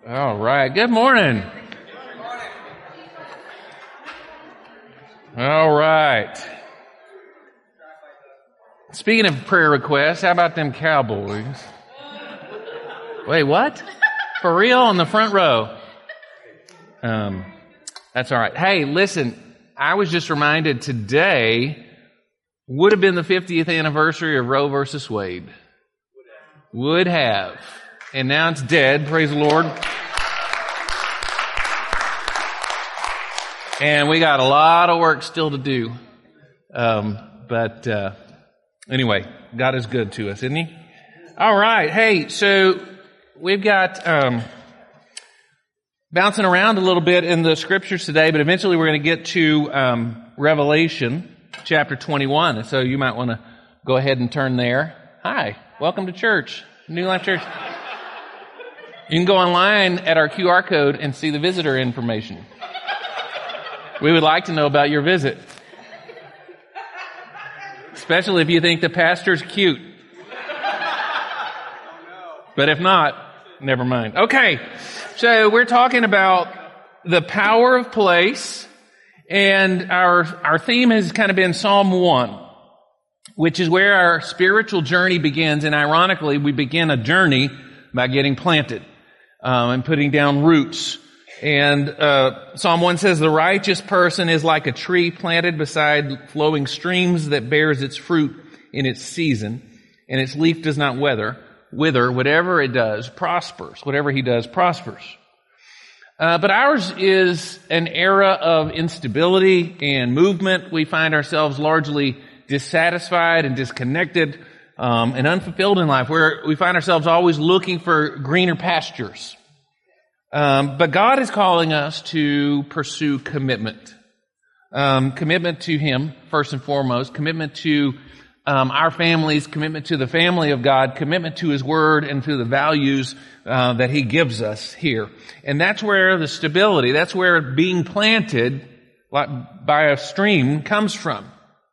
All right. Good morning. All right. Speaking of prayer requests, how about them Cowboys? Wait, what? For real? On the front row? That's all right. Hey, listen, I was just reminded today would have been the 50th anniversary of Roe versus Wade. Would have. And now it's dead. Praise the Lord. And we got a lot of work still to do. But anyway, God is good to us, isn't He? All right. Hey, so we've got bouncing around a little bit in the scriptures today, but eventually we're going to get to Revelation chapter 21. And so you might want to go ahead and turn there. Hi, welcome to church, New Life Church. You can go online at our QR code and see the visitor information. We would like to know about your visit. Especially if you think the pastor's cute. But if not, never mind. Okay, so we're talking about the power of place, and our theme has kind of been Psalm 1, which is where our spiritual journey begins, and ironically, we begin a journey by getting planted and putting down roots. And Psalm 1 says, "The righteous person is like a tree planted beside flowing streams that bears its fruit in its season, and its leaf does not wither. Whatever it does prospers. Whatever he does prospers." But ours is an era of instability and movement. We find ourselves largely dissatisfied and disconnected and unfulfilled in life, where we find ourselves always looking for greener pastures. But God is calling us to pursue commitment. Commitment to Him, first and foremost. Commitment to our families. Commitment to the family of God. Commitment to His Word and to the values that He gives us here. And that's where the stability, that's where being planted by a stream comes from.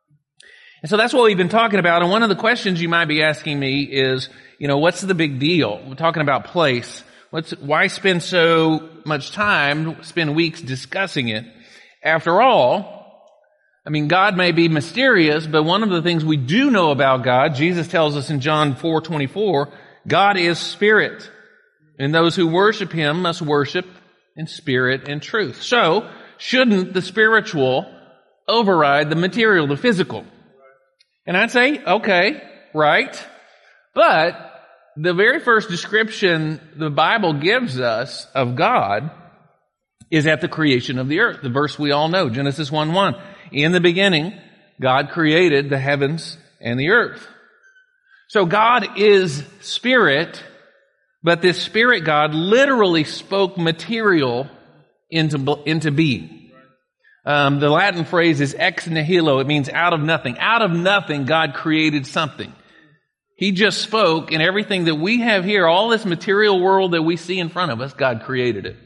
And so that's what we've been talking about. And one of the questions you might be asking me is, what's the big deal? We're talking about place. Why spend so much time, spend weeks discussing it? After all, God may be mysterious, but one of the things we do know about God, Jesus tells us in John 4:24, God is spirit, and those who worship Him must worship in spirit and truth. So, shouldn't the spiritual override the material, the physical? And I'd say, okay, right, but the very first description the Bible gives us of God is at the creation of the earth. The verse we all know, Genesis 1:1. In the beginning, God created the heavens and the earth. So God is spirit, but this spirit God literally spoke material into being. The Latin phrase is ex nihilo. It means out of nothing. Out of nothing, God created something. He just spoke, and everything that we have here, all this material world that we see in front of us, God created it.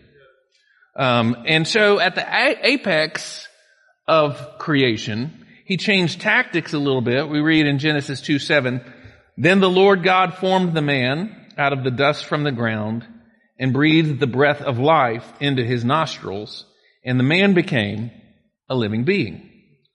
And so at the apex of creation, He changed tactics a little bit. We read in Genesis 2:7, "Then the Lord God formed the man out of the dust from the ground and breathed the breath of life into his nostrils, and the man became a living being."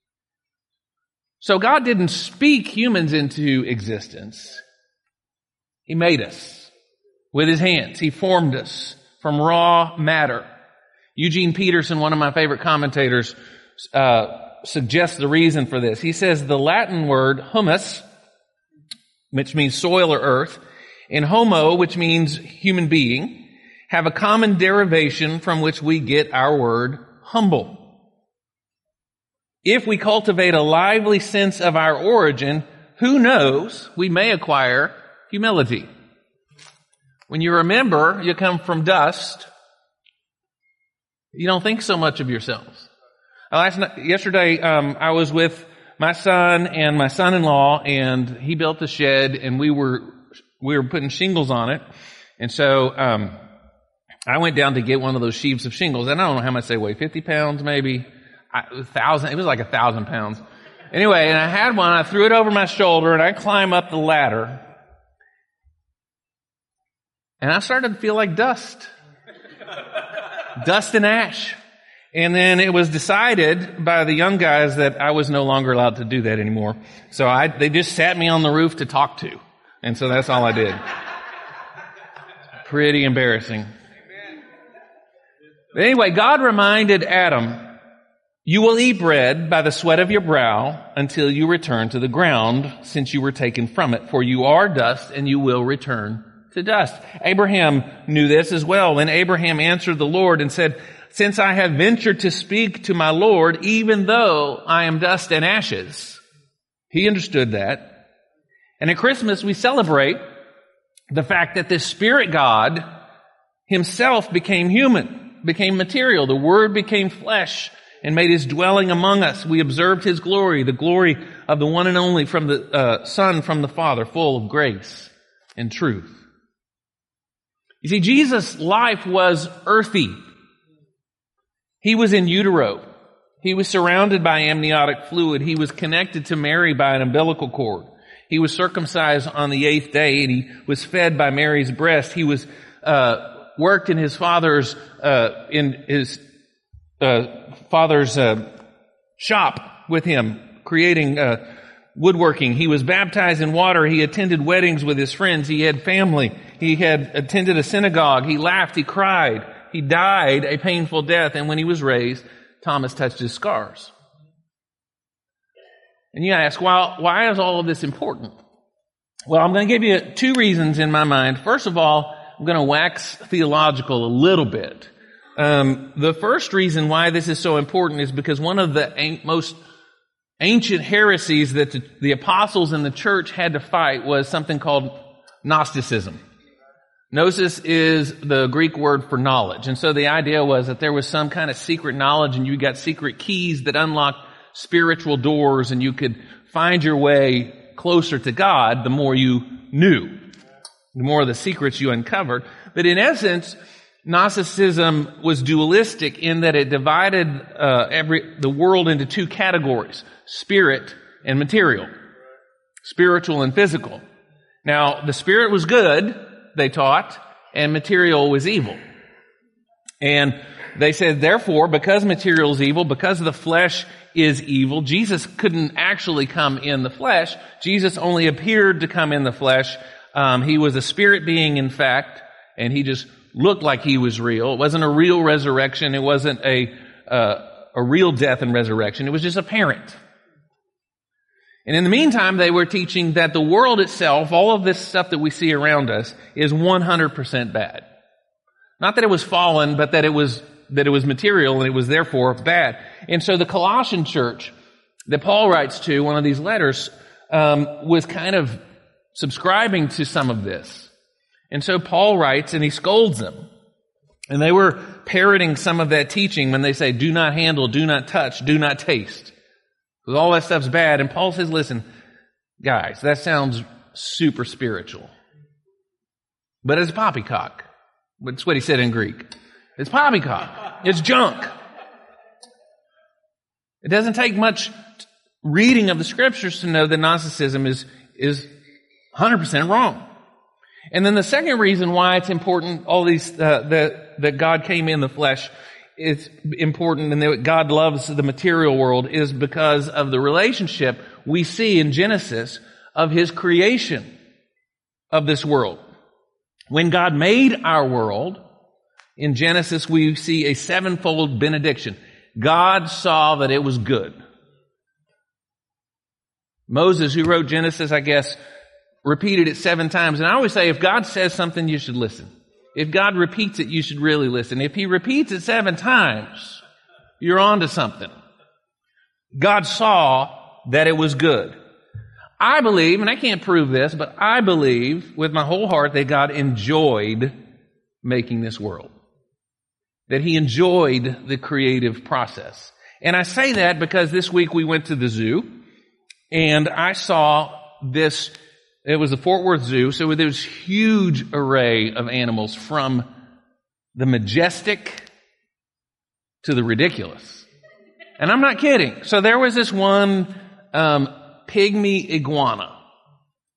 So God didn't speak humans into existence. He made us with His hands. He formed us from raw matter. Eugene Peterson, one of my favorite commentators, suggests the reason for this. He says the Latin word humus, which means soil or earth, and homo, which means human being, have a common derivation from which we get our word humble. If we cultivate a lively sense of our origin, who knows, we may acquire humility. When you remember you come from dust, you don't think so much of yourselves. Yesterday, I was with my son and my son-in-law, and he built a shed, and we were putting shingles on it. And so I went down to get one of those sheaves of shingles, and I don't know how much they weigh, 50 pounds maybe. 1,000, it was like 1,000 pounds. Anyway, and I had one, I threw it over my shoulder, and I climb up the ladder, and I started to feel like dust. Dust and ash. And then it was decided by the young guys that I was no longer allowed to do that anymore. So they just sat me on the roof to talk to. And so that's all I did. Pretty embarrassing. But anyway, God reminded Adam, "You will eat bread by the sweat of your brow until you return to the ground, since you were taken from it. For you are dust, and you will return to dust." Abraham knew this as well. When Abraham answered the Lord and said, "Since I have ventured to speak to my Lord, even though I am dust and ashes," he understood that. And at Christmas, we celebrate the fact that this Spirit God himself became human, became material. The Word became flesh and made his dwelling among us. We observed his glory, the glory of the one and only from the Son from the Father, full of grace and truth. You see, Jesus' life was earthy. He was in utero. He was surrounded by amniotic fluid. He was connected to Mary by an umbilical cord. He was circumcised on the 8th day, and he was fed by Mary's breast. He was worked in his father's shop with him, creating woodworking. He was baptized in water. He attended weddings with his friends. He had family. He had attended a synagogue. He laughed. He cried. He died a painful death. And when he was raised, Thomas touched his scars. And you ask, well, why is all of this important? Well, I'm going to give you 2 reasons in my mind. First of all, I'm going to wax theological a little bit. The first reason why this is so important is because one of the most ancient heresies that the apostles in the church had to fight was something called Gnosticism. Gnosis is the Greek word for knowledge. And so the idea was that there was some kind of secret knowledge, and you got secret keys that unlocked spiritual doors, and you could find your way closer to God the more you knew, the more of the secrets you uncovered. But in essence, Gnosticism was dualistic in that it divided the world into 2 categories: spirit and material, spiritual and physical. Now, the spirit was good, they taught, and material was evil. And they said, therefore, because material is evil, because the flesh is evil, Jesus couldn't actually come in the flesh. Jesus only appeared to come in the flesh. He was a spirit being, in fact, and he just looked like he was real. It wasn't a real resurrection. It wasn't a real death and resurrection. It was just apparent. And in the meantime, they were teaching that the world itself, all of this stuff that we see around us, is 100% bad. Not that it was fallen, but that it was material and it was therefore bad. And so the Colossian church that Paul writes to, one of these letters, was kind of subscribing to some of this. And so Paul writes and he scolds them. And they were parroting some of that teaching when they say, do not handle, do not touch, do not taste. Because all that stuff's bad. And Paul says, listen, guys, that sounds super spiritual. But it's poppycock. That's what he said in Greek. It's poppycock. It's junk. It doesn't take much reading of the scriptures to know that Gnosticism is 100% wrong. And then the second reason why it's important, all these, that God came in the flesh, it's important, and that God loves the material world, is because of the relationship we see in Genesis of his creation of this world. When God made our world, in Genesis we see a 7-fold benediction. God saw that it was good. Moses, who wrote Genesis, I guess, repeated it 7 times. And I always say, if God says something, you should listen. If God repeats it, you should really listen. If he repeats it 7 times, you're on to something. God saw that it was good. I believe, and I can't prove this, but I believe with my whole heart that God enjoyed making this world. That he enjoyed the creative process. And I say that because this week we went to the zoo and I saw this. It was the Fort Worth Zoo, so there was a huge array of animals from the majestic to the ridiculous. And I'm not kidding. So there was this one pygmy iguana,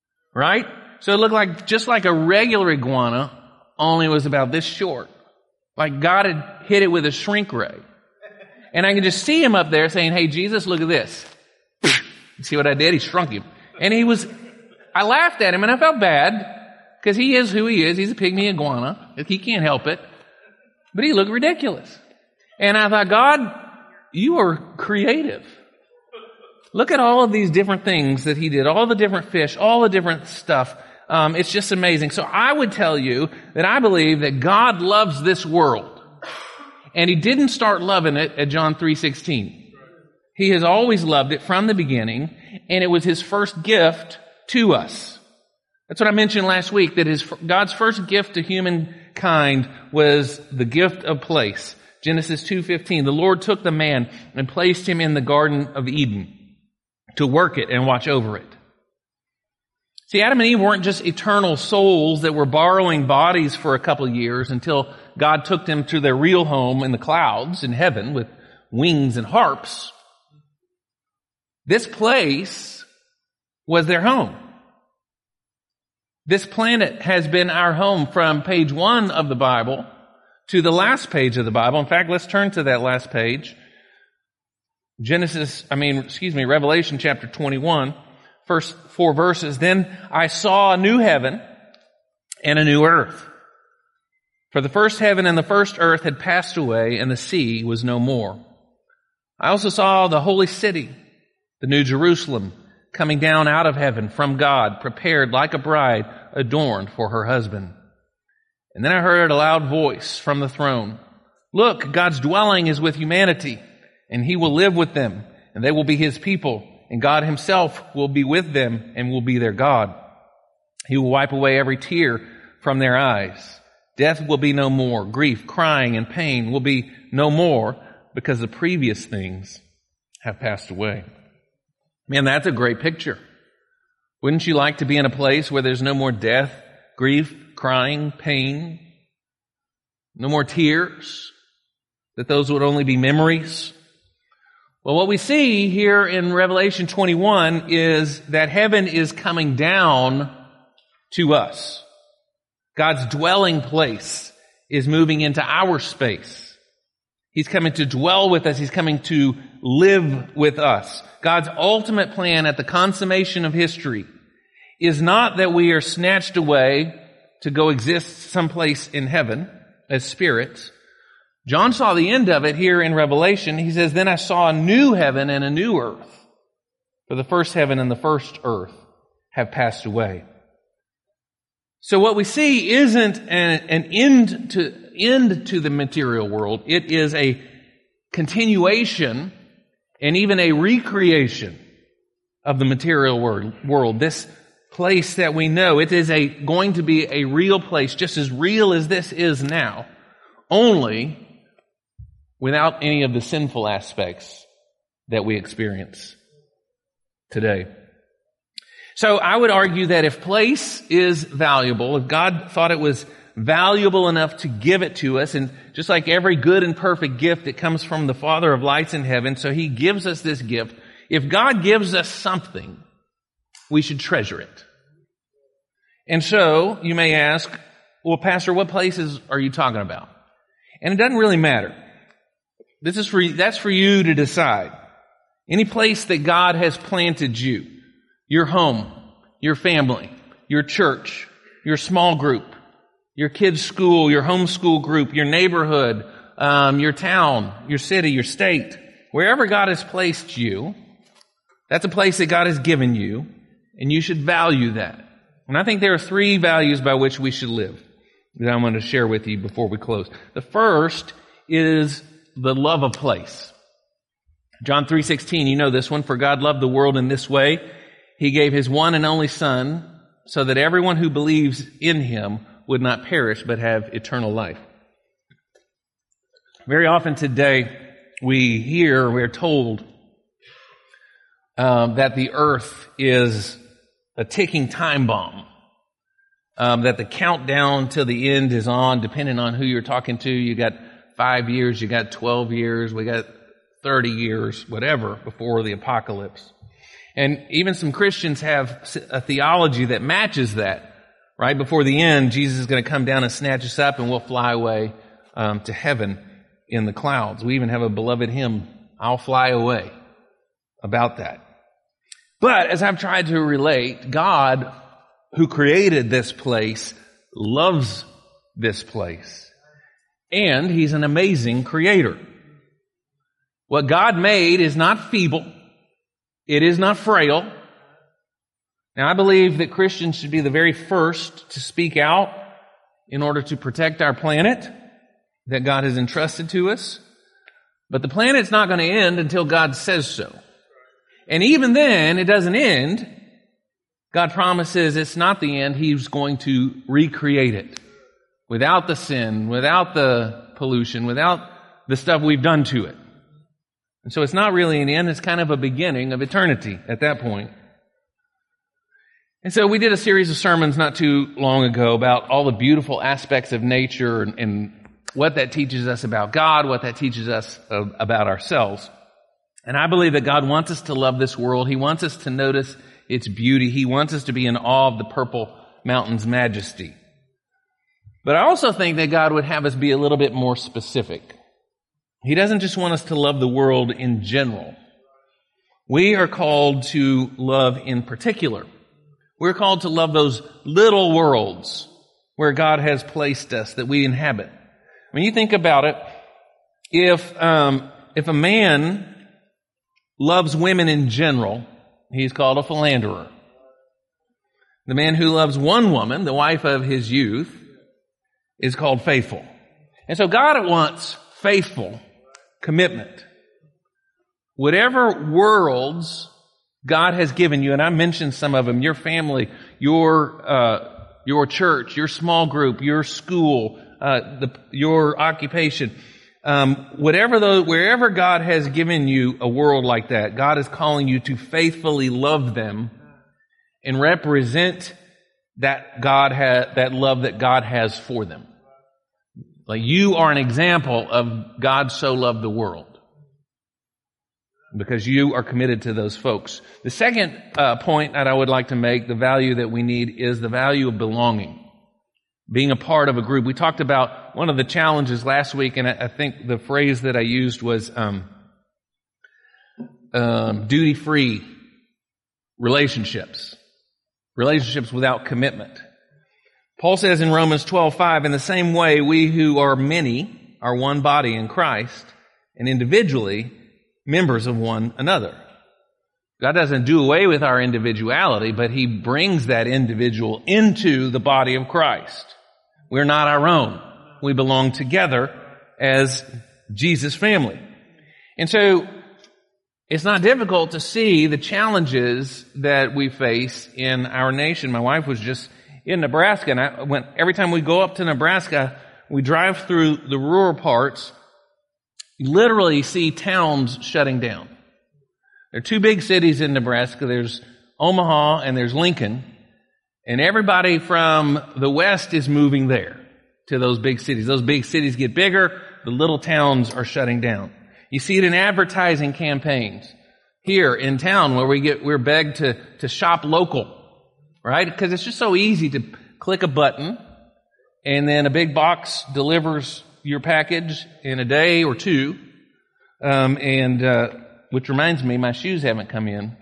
right? So it looked like just like a regular iguana, only it was about this short. Like God had hit it with a shrink ray. And I can just see him up there saying, hey, Jesus, look at this. You see what I did? He shrunk him. And I laughed at him and I felt bad because he is who he is. He's a pygmy iguana. He can't help it. But he looked ridiculous. And I thought, God, you are creative. Look at all of these different things that he did, all the different fish, all the different stuff. It's just amazing. So I would tell you that I believe that God loves this world. And he didn't start loving it at John 3:16. He has always loved it from the beginning, and it was his first gift to us. That's what I mentioned last week, that God's first gift to humankind was the gift of place. Genesis 2:15, the Lord took the man and placed him in the Garden of Eden to work it and watch over it. See, Adam and Eve weren't just eternal souls that were borrowing bodies for a couple of years until God took them to their real home in the clouds in heaven with wings and harps. This place was their home. This planet has been our home from page 1 of the Bible to the last page of the Bible. In fact, let's turn to that last page. Revelation chapter 21, first 4 verses. Then I saw a new heaven and a new earth. For the first heaven and the first earth had passed away, and the sea was no more. I also saw the holy city, the New Jerusalem, coming down out of heaven from God, prepared like a bride adorned for her husband. And then I heard a loud voice from the throne. Look, God's dwelling is with humanity, and he will live with them, and they will be his people, and God himself will be with them and will be their God. He will wipe away every tear from their eyes. Death will be no more. Grief, crying, and pain will be no more because the previous things have passed away. Man, that's a great picture. Wouldn't you like to be in a place where there's no more death, grief, crying, pain, no more tears, that those would only be memories? Well, what we see here in Revelation 21 is that heaven is coming down to us. God's dwelling place is moving into our space. He's coming to dwell with us. He's coming to live with us. God's ultimate plan at the consummation of history is not that we are snatched away to go exist someplace in heaven as spirits. John saw the end of it here in Revelation. He says, then I saw a new heaven and a new earth. For the first heaven and the first earth have passed away. So what we see isn't an end to the material world. It is a continuation and even a recreation of the material world. This place that we know, it is going to be a real place, just as real as this is now, only without any of the sinful aspects that we experience today. So I would argue that if place is valuable, if God thought it was valuable enough to give it to us, and just like every good and perfect gift, it comes from the Father of lights in heaven, so he gives us this gift. If God gives us something, we should treasure it. And so you may ask, well, Pastor, what places are you talking about? And it doesn't really matter. That's for you to decide. Any place that God has planted you, your home, your family, your church, your small group, your kids' school, your homeschool group, your neighborhood, your town, your city, your state, wherever God has placed you, that's a place that God has given you, and you should value that. And I think there are 3 values by which we should live that I'm going to share with you before we close. The first is the love of place. John 3:16, you know this one. For God loved the world in this way. He gave his one and only Son so that everyone who believes in him would not perish but have eternal life. Very often today we're told that the earth is a ticking time bomb. That the countdown to the end is on, depending on who you're talking to. You got 5 years, you got 12 years, we got 30 years, whatever, before the apocalypse. And even some Christians have a theology that matches that. Right before the end, Jesus is going to come down and snatch us up and we'll fly away to heaven in the clouds. We even have a beloved hymn, I'll Fly Away, about that. But as I've tried to relate, God, who created this place, loves this place. And He's an amazing creator. What God made is not feeble. It is not frail. Now, I believe that Christians should be the very first to speak out in order to protect our planet that God has entrusted to us. But the planet's not going to end until God says so. And even then, it doesn't end. God promises it's not the end. He's going to recreate it without the sin, without the pollution, without the stuff we've done to it. And so it's not really an end. It's kind of a beginning of eternity at that point. And so we did a series of sermons not too long ago about all the beautiful aspects of nature and what that teaches us about God, what that teaches us about ourselves. And I believe that God wants us to love this world. He wants us to notice its beauty. He wants us to be in awe of the purple mountain's majesty. But I also think that God would have us be a little bit more specific. He doesn't just want us to love the world in general. We are called to love in particular. We're called to love those little worlds where God has placed us that we inhabit. When you think about it, if a man loves women in general, he's called a philanderer. The man who loves one woman, the wife of his youth, is called faithful. And so God wants faithful commitment. Whatever worlds God has given you, and I mentioned some of them, your family, your church, your small group, your school, your occupation, wherever God has given you a world like that, God is calling you to faithfully love them and represent that love that God has for them. Like you are an example of God so loved the world. Because you are committed to those folks. The second point that I would like to make, the value that we need, is the value of belonging. Being a part of a group. We talked about one of the challenges last week, and I think the phrase that I used was duty-free relationships. Relationships without commitment. Paul says in Romans 12:5, in the same way, we who are many are one body in Christ, and individually members of one another. God doesn't do away with our individuality, but He brings that individual into the body of Christ. We're not our own. We belong together as Jesus' family. And so, it's not difficult to see the challenges that we face in our nation. My wife was just in Nebraska, and every time we go up to Nebraska, we drive through the rural parts. You literally see towns shutting down. There are two big cities in Nebraska. There's Omaha and there's Lincoln. And everybody from the west is moving there to those big cities. Those big cities get bigger. The little towns are shutting down. You see it in advertising campaigns here in town where we're begged to shop local, right? Because it's just so easy to click a button and then a big box delivers your package in a day or two, which reminds me, my shoes haven't come in.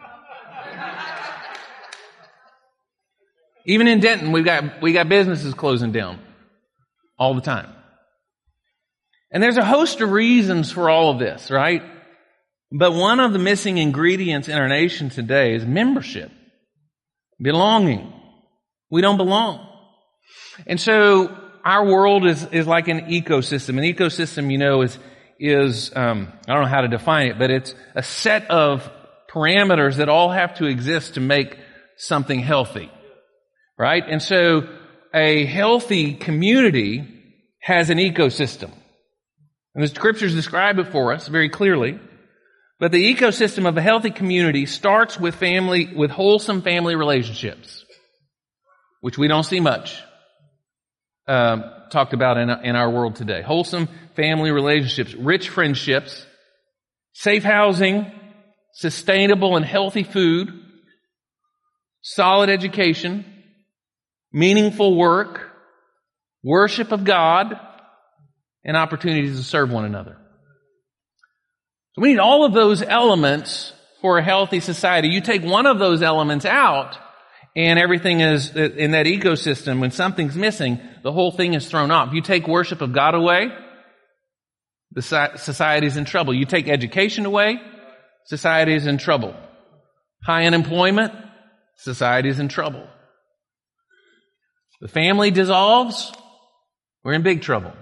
Even in Denton, we got businesses closing down all the time. And there's a host of reasons for all of this, right? But one of the missing ingredients in our nation today is membership, belonging. We don't belong. And so our world is like an ecosystem. An ecosystem, is I don't know how to define it, but it's a set of parameters that all have to exist to make something healthy. Right? And so a healthy community has an ecosystem. And the scriptures describe it for us very clearly. But the ecosystem of a healthy community starts with wholesome family relationships, which we don't see much talked about in our world today. Wholesome family relationships, rich friendships, safe housing, sustainable and healthy food, solid education, meaningful work, worship of God, and opportunities to serve one another. So we need all of those elements for a healthy society. You take one of those elements out, and everything is, in that ecosystem, when something's missing, the whole thing is thrown off. You take worship of God away, the society's in trouble. You take education away, society is in trouble. High unemployment, society is in trouble. The family dissolves, we're in big trouble.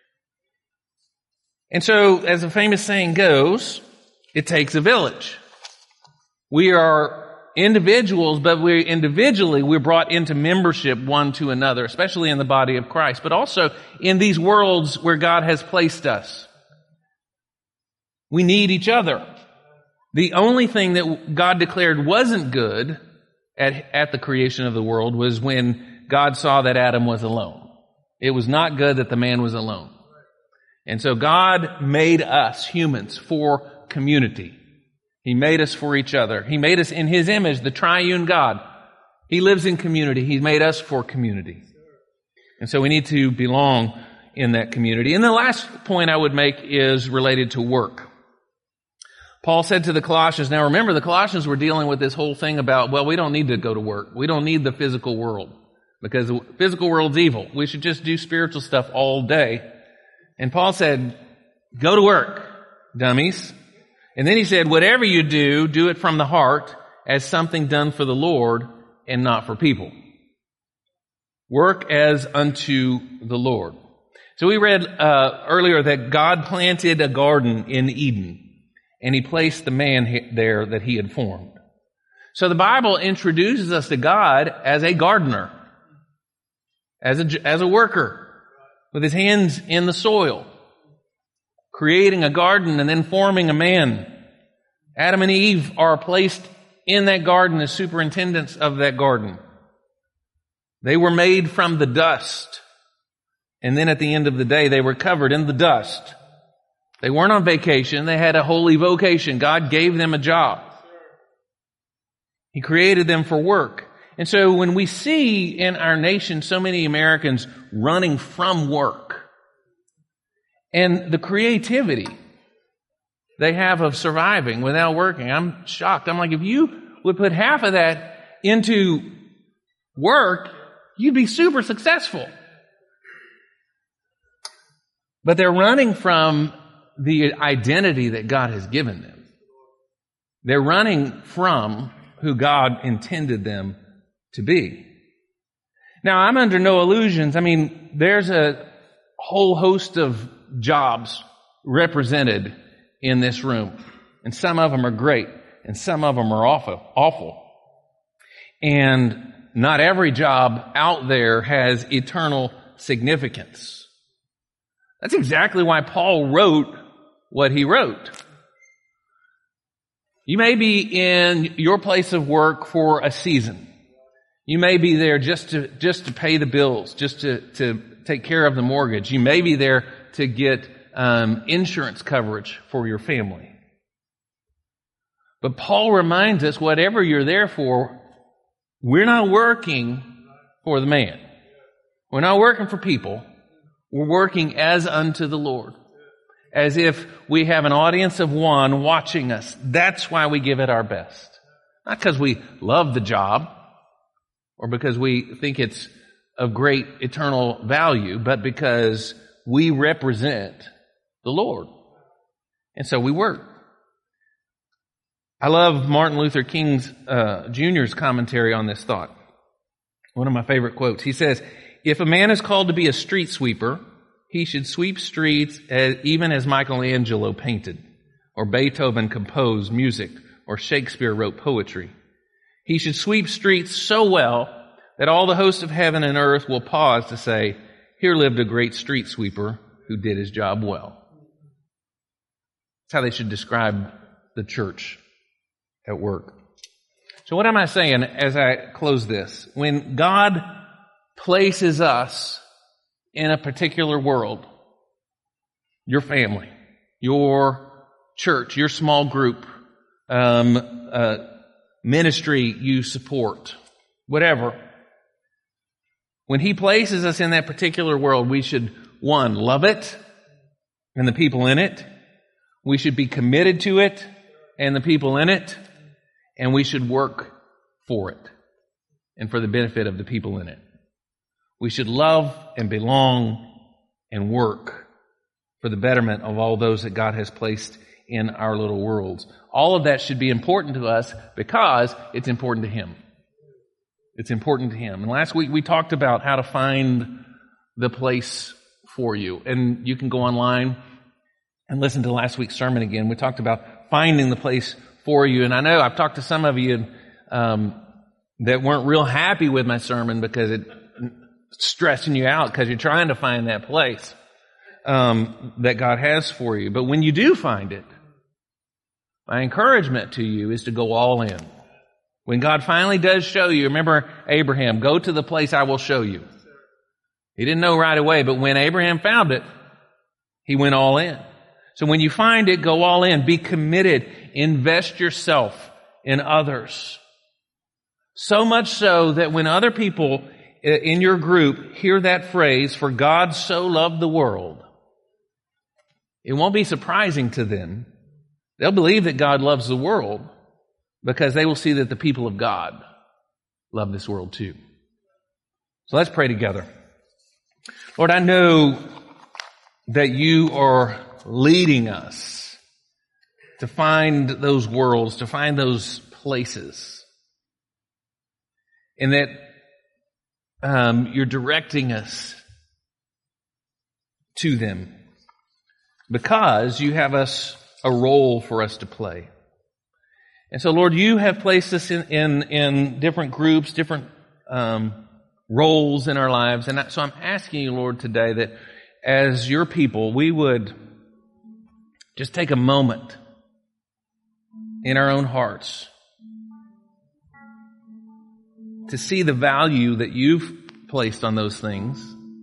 And so, as the famous saying goes, it takes a village. We are individuals, but we're brought into membership one to another, especially in the body of Christ, but also in these worlds where God has placed us. We need each other. The only thing that God declared wasn't good at the creation of the world was when God saw that Adam was alone. It was not good that the man was alone. And so God made us humans for community. He made us for each other. He made us in His image, the triune God. He lives in community. He made us for community. And so we need to belong in that community. And the last point I would make is related to work. Paul said to the Colossians, now remember, the Colossians were dealing with this whole thing about, well, we don't need to go to work. We don't need the physical world because the physical world's evil. We should just do spiritual stuff all day. And Paul said, go to work, dummies. And then he said, whatever you do, do it from the heart as something done for the Lord and not for people. Work as unto the Lord. So we read earlier that God planted a garden in Eden. And He placed the man there that He had formed. So the Bible introduces us to God as a gardener, as a worker, with his hands in the soil, creating a garden and then forming a man. Adam and Eve are placed in that garden as superintendents of that garden. They were made from the dust. And then at the end of the day, they were covered in the dust. They weren't on vacation. They had a holy vocation. God gave them a job. He created them for work. And so when we see in our nation so many Americans running from work and the creativity they have of surviving without working, I'm shocked. I'm like, if you would put half of that into work, you'd be super successful. But they're running from the identity that God has given them. They're running from who God intended them to be. Now, I'm under no illusions. I mean, there's a whole host of jobs represented in this room. And some of them are great. And some of them are awful. And not every job out there has eternal significance. That's exactly why Paul wrote what he wrote. You may be in your place of work for a season. You may be there just to pay the bills, just to take care of the mortgage. You may be there to get insurance coverage for your family. But Paul reminds us, whatever you're there for, we're not working for the man. We're not working for people. We're working as unto the Lord. As if we have an audience of one watching us. That's why we give it our best. Not because we love the job or because we think it's of great eternal value, but because we represent the Lord. And so we work. I love Martin Luther King Jr.'s commentary on this thought. One of my favorite quotes. He says, if a man is called to be a street sweeper, he should sweep streets even as Michelangelo painted, or Beethoven composed music, or Shakespeare wrote poetry. He should sweep streets so well that all the hosts of heaven and earth will pause to say, here lived a great street sweeper who did his job well. That's how they should describe the church at work. So what am I saying as I close this? When God places us in a particular world, your family, your church, your small group, ministry you support, whatever. When He places us in that particular world, we should, one, love it and the people in it. We should be committed to it and the people in it, and we should work for it and for the benefit of the people in it. We should love and belong and work for the betterment of all those that God has placed in our little worlds. All of that should be important to us because it's important to Him. It's important to Him. And last week we talked about how to find the place for you. And you can go online and listen to last week's sermon again. We talked about finding the place for you. And I know I've talked to some of you that weren't real happy with my sermon because it's stressing you out because you're trying to find that place that God has for you. But when you do find it, my encouragement to you is to go all in. When God finally does show you, remember Abraham, go to the place I will show you. He didn't know right away, but when Abraham found it, he went all in. So when you find it, go all in. Be committed. Invest yourself in others. So much so that when other people in your group hear that phrase, for God so loved the world, it won't be surprising to them. They'll believe that God loves the world because they will see that the people of God love this world too. So let's pray together. Lord, I know that you are leading us to find those worlds, to find those places, and that you're directing us to them because you have a role for us to play. And so, Lord, you have placed us in different groups, different roles in our lives. And so I'm asking you, Lord, today that as your people, we would just take a moment in our own hearts to see the value that you've placed on those things,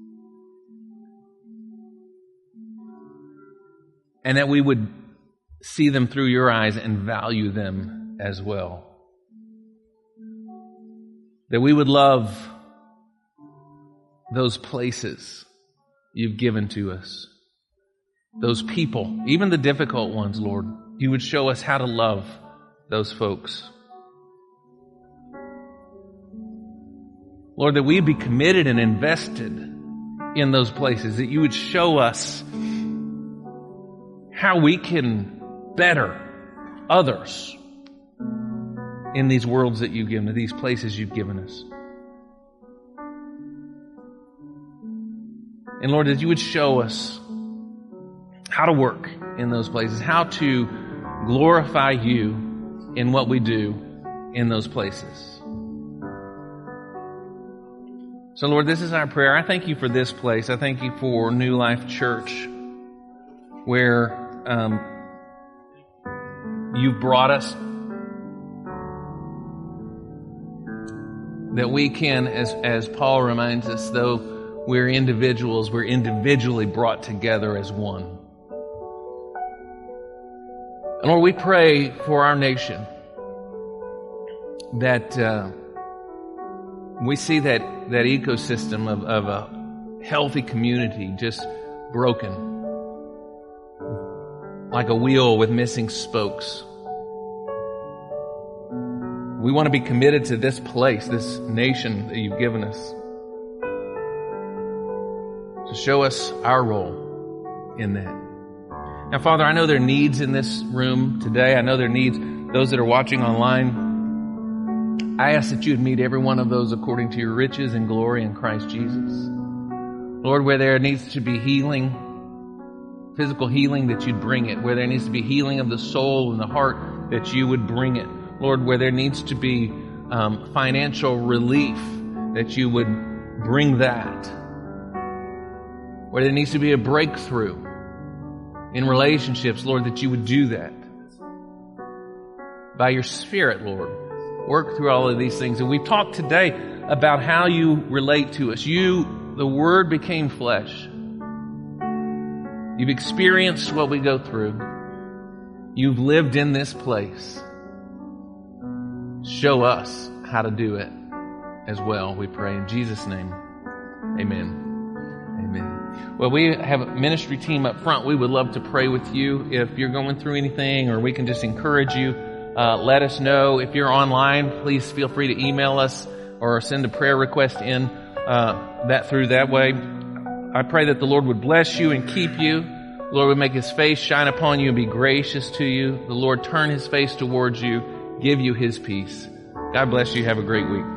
and that we would see them through your eyes and value them as well. That we would love those places you've given to us. Those people, even the difficult ones, Lord. You would show us how to love those folks. Lord, that we'd be committed and invested in those places. That you would show us how we can better others in these worlds that you've given us, these places you've given us. And Lord, that you would show us how to work in those places, how to glorify you in what we do in those places. So Lord, this is our prayer. I thank you for this place. I thank you for New Life Church, where you've brought us, that we can, as Paul reminds us, though we're individuals, we're individually brought together as one. And Lord, we pray for our nation that we see that ecosystem of a healthy community just broken, like a wheel with missing spokes. We want to be committed to this place, this nation that you've given us. So show us our role in that. Now, Father, I know there are needs in this room today. I know there are needs, those that are watching online. I ask that you would meet every one of those according to your riches and glory in Christ Jesus. Lord, where there needs to be healing, physical healing, that you'd bring it. Where there needs to be healing of the soul and the heart, that you would bring it. Lord, where there needs to be financial relief, that you would bring that. Where there needs to be a breakthrough in relationships, Lord, that you would do that. By your Spirit, Lord, work through all of these things. And we've talked today about how you relate to us. You, the Word, became flesh. You've experienced what we go through. You've lived in this place. Show us how to do it as well, we pray in Jesus' name. Amen. Amen. Well, we have a ministry team up front. We would love to pray with you. If you're going through anything, or we can just encourage you, let us know. If you're online, please feel free to email us or send a prayer request in through that way. I pray that the Lord would bless you and keep you. The Lord would make His face shine upon you and be gracious to you. The Lord turn His face towards you, give you His peace. God bless you. Have a great week.